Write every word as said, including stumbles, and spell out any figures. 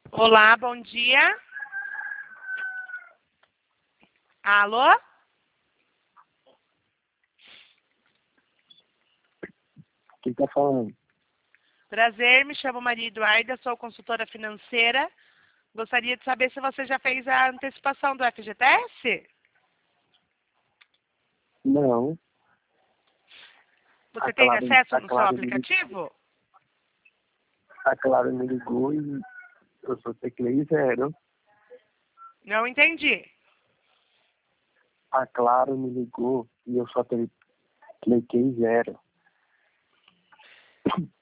Olá, bom dia. Alô? Quem tá falando? Prazer, me chamo Maria Eduarda, sou consultora financeira. Gostaria de saber se você já fez a antecipação do F G T S? Não. Você A tem Clara, acesso a no seu Clara me ligou, aplicativo? a Clara me ligou e eu só teclei zero. Não entendi. A Clara me ligou e eu só te- cliquei zero.